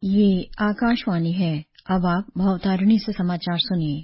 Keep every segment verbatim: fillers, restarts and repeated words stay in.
ये आकाशवाणी है। अब आप भवतारिणी से समाचार सुनिए।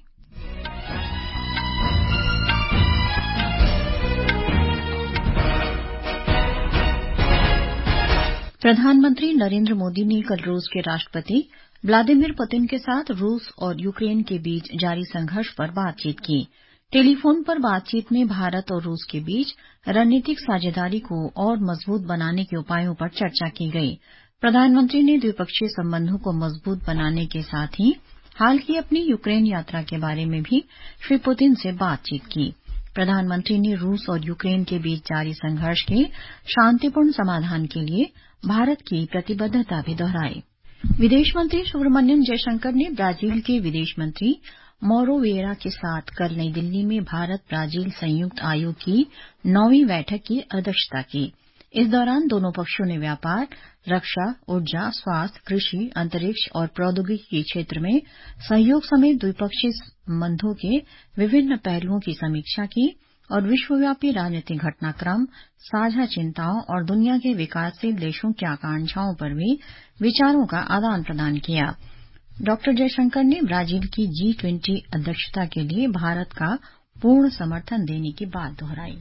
प्रधानमंत्री नरेंद्र मोदी ने कल रूस के राष्ट्रपति व्लादिमीर पुतिन के साथ रूस और यूक्रेन के बीच जारी संघर्ष पर बातचीत की। टेलीफोन पर बातचीत में भारत और रूस के बीच रणनीतिक साझेदारी को और मजबूत बनाने के उपायों पर चर्चा की गई। प्रधानमंत्री ने द्विपक्षीय संबंधों को मजबूत बनाने के साथ ही हाल की अपनी यूक्रेन यात्रा के बारे में भी श्री पुतिन से बातचीत की। प्रधानमंत्री ने रूस और यूक्रेन के बीच जारी संघर्ष के शांतिपूर्ण समाधान के लिए भारत की प्रतिबद्धता भी दोहराई। विदेश मंत्री सुब्रमण्यम जयशंकर ने ब्राजील के विदेश मंत्री मौरो विएरा के साथ कल नई दिल्ली में भारत ब्राजील संयुक्त आयोग की नौवीं बैठक की अध्यक्षता की। इस दौरान दोनों पक्षों ने व्यापार, रक्षा, ऊर्जा, स्वास्थ्य, कृषि, अंतरिक्ष और प्रौद्योगिकी के क्षेत्र में सहयोग समेत द्विपक्षीय संबंधों के विभिन्न पहलुओं की समीक्षा की और विश्वव्यापी राजनीतिक घटनाक्रम, साझा चिंताओं और दुनिया के विकासशील देशों की आकांक्षाओं पर भी विचारों का आदान प्रदान किया। डॉक्टर जयशंकर ने ब्राजील की जी ट्वेंटी अध्यक्षता के लिए भारत का पूर्ण समर्थन देने की बात दोहराई।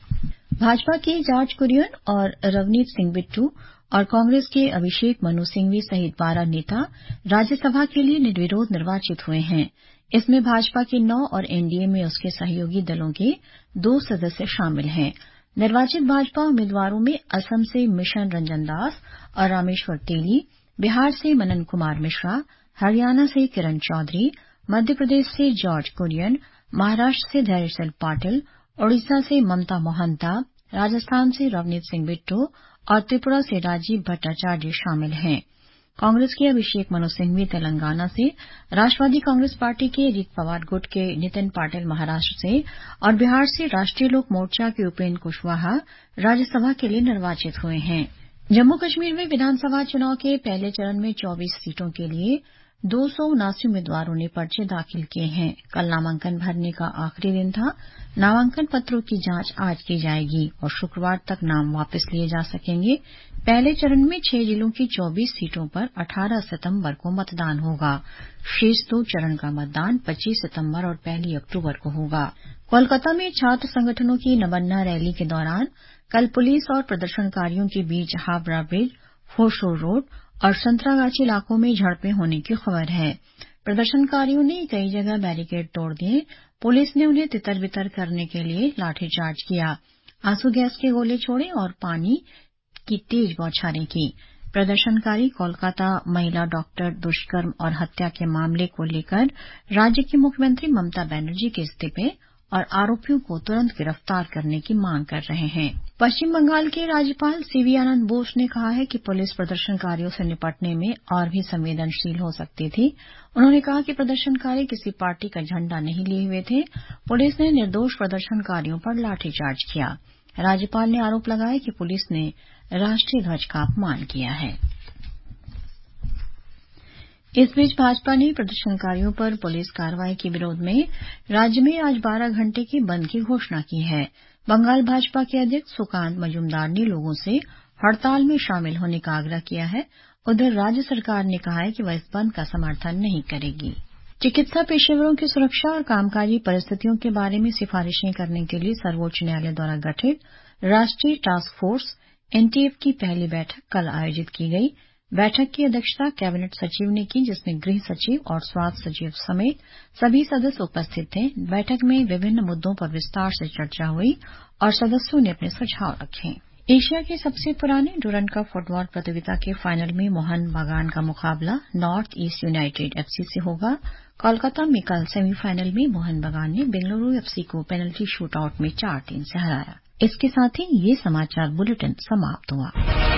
भाजपा के जॉर्ज कुरियन और रवनीत सिंह बिट्टू और कांग्रेस के अभिषेक मनु सिंघवी सहित बारह नेता राज्यसभा के लिए निर्विरोध निर्वाचित हुए हैं। इसमें भाजपा के नौ और एनडीए में उसके सहयोगी दलों के दो सदस्य शामिल हैं। निर्वाचित भाजपा उम्मीदवारों में असम से मिशन रंजन दास और रामेश्वर तेली, बिहार से मनन कुमार मिश्रा, हरियाणा से किरण चौधरी, मध्य प्रदेश से जॉर्ज कुरियन, महाराष्ट्र से धैर्यशील पाटिल, ओडिशा से ममता मोहंता, राजस्थान से रवनीत सिंह बिट्टू और त्रिपुरा से राजीव भट्टाचार्य शामिल हैं। कांग्रेस के अभिषेक मनु सिंघवी तेलंगाना से, राष्ट्रवादी कांग्रेस पार्टी के अजीत पवार गुट के नितिन पाटिल महाराष्ट्र से और बिहार से राष्ट्रीय लोक मोर्चा के उपेन्द्र कुशवाहा राज्यसभा के लिए निर्वाचित हुए हैं। जम्मू कश्मीर में विधानसभा चुनाव के पहले चरण में चौबीस सीटों के लिए दो सौ उनासी उम्मीदवारों ने पर्चे दाखिल किए हैं। कल नामांकन भरने का आखिरी दिन था। नामांकन पत्रों की जांच आज की जाएगी और शुक्रवार तक नाम वापस लिए जा सकेंगे। पहले चरण में छह जिलों की चौबीस सीटों पर अठारह सितंबर को मतदान होगा। शेष दो चरण का मतदान पच्चीस सितंबर और पहली अक्टूबर को होगा। कोलकाता में छात्र संगठनों की नमन्ना रैली के दौरान कल पुलिस और प्रदर्शनकारियों के बीच हावड़ा ब्रिज, फोरशोर रोड और संतरागाछी इलाकों में झड़पें होने की खबर है। प्रदर्शनकारियों ने कई जगह बैरिकेड तोड़ दिए। पुलिस ने उन्हें तितर बितर करने के लिए लाठीचार्ज किया, आंसू गैस के गोले छोड़े और पानी की तेज बौछारें की। प्रदर्शनकारी कोलकाता महिला डॉक्टर दुष्कर्म और हत्या के मामले को लेकर राज्य की मुख्यमंत्री ममता बनर्जी के इस्तीफे और आरोपियों को तुरंत गिरफ्तार करने की मांग कर रहे हैं। पश्चिम बंगाल के राज्यपाल सीवी आनंद बोस ने कहा है कि पुलिस प्रदर्शनकारियों से निपटने में और भी संवेदनशील हो सकती थी। उन्होंने कहा कि प्रदर्शनकारी किसी पार्टी का झंडा नहीं लिए हुए थे। पुलिस ने निर्दोष प्रदर्शनकारियों पर लाठीचार्ज किया। राज्यपाल ने आरोप लगाया कि पुलिस ने राष्ट्रीय ध्वज का अपमान किया है। इस बीच भाजपा ने प्रदर्शनकारियों पर पुलिस कार्रवाई के विरोध में राज्य में आज बारह घंटे के बंद की घोषणा की है। बंगाल भाजपा के अध्यक्ष सुकांत मजूमदार ने लोगों से हड़ताल में शामिल होने का आग्रह किया है। उधर राज्य सरकार ने कहा है कि वह इस बंद का समर्थन नहीं करेगी। चिकित्सा पेशेवरों की सुरक्षा और कामकाजी परिस्थितियों के बारे में सिफारिशें करने के लिए सर्वोच्च न्यायालय द्वारा गठित राष्ट्रीय टास्क फोर्स एनटीएफ की पहली बैठक कल आयोजित की गई। बैठक की अध्यक्षता कैबिनेट सचिव ने की, जिसमें गृह सचिव और स्वास्थ्य सचिव समेत सभी सदस्य उपस्थित थे। बैठक में विभिन्न मुद्दों पर विस्तार से चर्चा हुई और सदस्यों ने अपने सुझाव रखे। एशिया के सबसे पुराने डुरंड कप फुटबॉल प्रतियोगिता के फाइनल में मोहन बागान का मुकाबला नॉर्थ ईस्ट यूनाइटेड एफसी से होगा। कोलकाता में कल सेमीफाइनल में मोहन बागान ने बेंगलुरु एफसी को पेनल्टी शूटआउट में चार तीन से हराया। इसके साथ ही ये समाचार बुलेटिन समाप्त हुआ।